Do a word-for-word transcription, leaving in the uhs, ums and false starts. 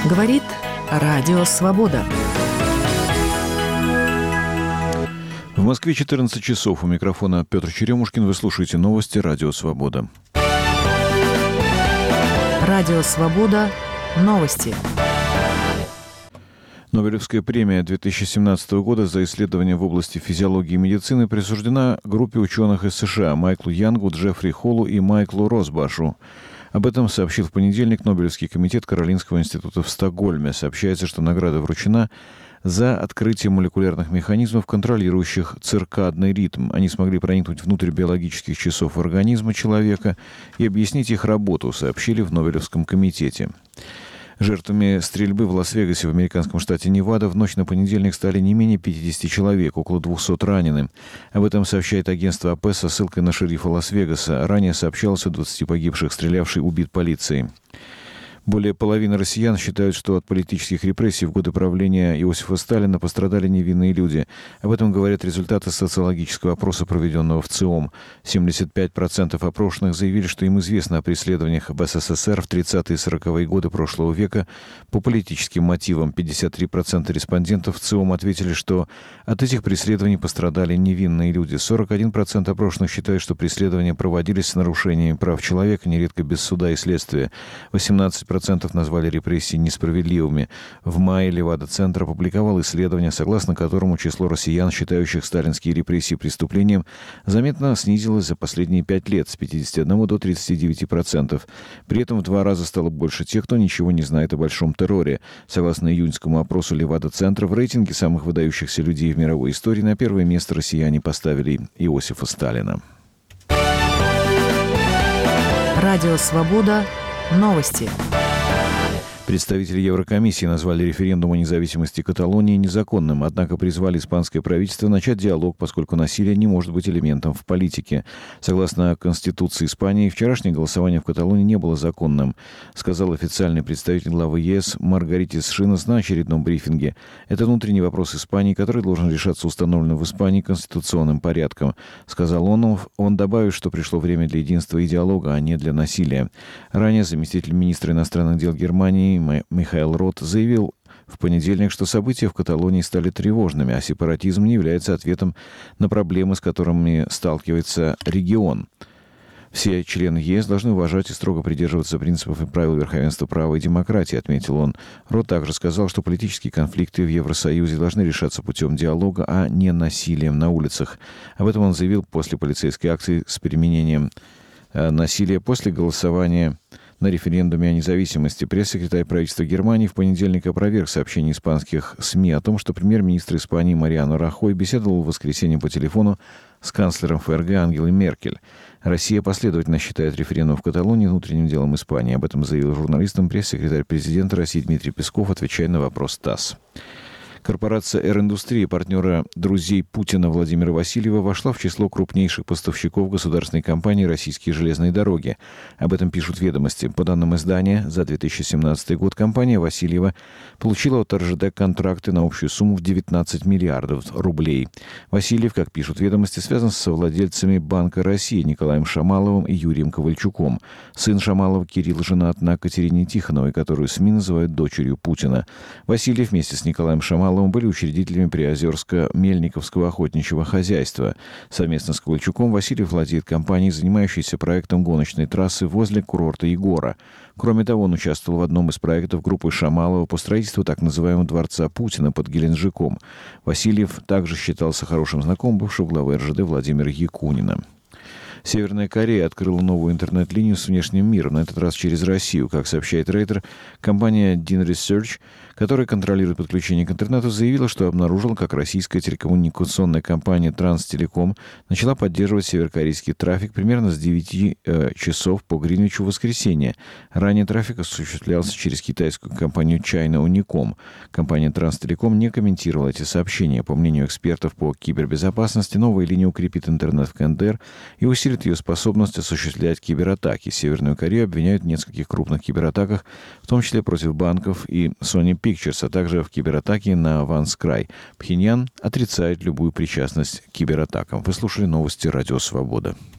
Говорит Радио Свобода. В Москве четырнадцать часов. У микрофона Петр Черемушкин. Вы слушаете новости Радио Свобода. Радио Свобода. Новости. Нобелевская премия две тысячи семнадцатого года за исследования в области физиологии и медицины присуждена группе ученых из США Майклу Янгу, Джеффри Холлу и Майклу Росбашу. Об этом сообщил в понедельник Нобелевский комитет Каролинского института в Стокгольме. Сообщается, что награда вручена за открытие молекулярных механизмов, контролирующих циркадный ритм. Они смогли проникнуть внутрь биологических часов организма человека и объяснить их работу, сообщили в Нобелевском комитете. Жертвами стрельбы в Лас-Вегасе в американском штате Невада в ночь на понедельник стали не менее пятидесяти человек, около двухсот ранены. Об этом сообщает агентство АП со ссылкой на шерифа Лас-Вегаса. Ранее сообщалось о двадцати погибших, стрелявший убит полицией. Более половины россиян считают, что от политических репрессий в годы правления Иосифа Сталина пострадали невинные люди. Об этом говорят результаты социологического опроса, проведенного в ЦИОМ. семьдесят пять процентов опрошенных заявили, что им известно о преследованиях в СССР в тридцатые и сороковые годы прошлого века по политическим мотивам. пятьдесят три процента респондентов в ЦИОМ ответили, что от этих преследований пострадали невинные люди. сорок один процент опрошенных считают, что преследования проводились с нарушениями прав человека, нередко без суда и следствия. восемнадцать процентов назвали репрессии несправедливыми. В мае Левада-центр опубликовал исследование, согласно которому число россиян, считающих сталинские репрессии преступлением, заметно снизилось за последние пять лет с пятидесяти одного до тридцати девяти процентов. При этом в два раза стало больше тех, кто ничего не знает о большом терроре. Согласно июньскому опросу Левада-центра, в рейтинге самых выдающихся людей в мировой истории на первое место россияне поставили Иосифа Сталина. Радио Свобода. Новости. Представители Еврокомиссии назвали референдум о независимости Каталонии незаконным, однако призвали испанское правительство начать диалог, поскольку насилие не может быть элементом в политике. Согласно Конституции Испании, вчерашнее голосование в Каталонии не было законным, сказал официальный представитель главы ЕС Маргаритис Шинос на очередном брифинге. Это внутренний вопрос Испании, который должен решаться установленным в Испании конституционным порядком, сказал он. Он добавил, что пришло время для единства и диалога, а не для насилия. Ранее заместитель министра иностранных дел Германии Михаил Рот заявил в понедельник, что события в Каталонии стали тревожными, а сепаратизм не является ответом на проблемы, с которыми сталкивается регион. Все члены ЕС должны уважать и строго придерживаться принципов и правил верховенства права и демократии, отметил он. Рот также сказал, что политические конфликты в Евросоюзе должны решаться путем диалога, а не насилием на улицах. Об этом он заявил после полицейской акции с применением э, насилия после голосования на референдуме о независимости. Пресс-секретарь правительства Германии в понедельник опроверг сообщение испанских СМИ о том, что премьер-министр Испании Мариано Рахой беседовал в воскресенье по телефону с канцлером ФРГ Ангелой Меркель. Россия последовательно считает референдум в Каталонии внутренним делом Испании. Об этом заявил журналистам пресс-секретарь президента России Дмитрий Песков, отвечая на вопрос ТАСС. Корпорация «Эр-Индустрия», партнера друзей Путина Владимира Васильева, вошла в число крупнейших поставщиков государственной компании «Российские железные дороги». Об этом пишут «Ведомости». По данным издания, за две тысячи семнадцатый год компания Васильева получила от эр жэ дэ контракты на общую сумму в девятнадцать миллиардов рублей. Васильев, как пишут «Ведомости», связан с совладельцами Банка России Николаем Шамаловым и Юрием Ковальчуком. Сын Шамалова Кирилл женат на Катерине Тихоновой, которую СМИ называют дочерью Путина. Васильев вместе с Николаем Шамаловым были учредителями Приозерско-Мельниковского охотничьего хозяйства. Совместно с Ковальчуком Васильев владеет компанией, занимающейся проектом гоночной трассы возле курорта Егора. Кроме того, он участвовал в одном из проектов группы Шамалова по строительству так называемого дворца Путина под Геленджиком. Васильев также считался хорошим знакомым бывшего главы эр жэ дэ Владимира Якунина. Северная Корея открыла новую интернет-линию с внешним миром, на этот раз через Россию. Как сообщает Рейтер, компания Din Research, которая контролирует подключение к интернету, заявила, что обнаружила, как российская телекоммуникационная компания Транстелеком начала поддерживать северокорейский трафик примерно с девяти э, часов по Гринвичу в воскресенье. Ранее трафик осуществлялся через китайскую компанию China Unicom. Компания Транстелеком не комментировала эти сообщения. По мнению экспертов по кибербезопасности, новая линия укрепит интернет в КНДР и усилит ее способность осуществлять кибератаки. Северную Корею обвиняют в нескольких крупных кибератаках, в том числе против банков и Sony Pictures, а также в кибератаке на Ванскрай. Пхеньян отрицает любую причастность к кибератакам. Вы слушали новости Радио Свобода.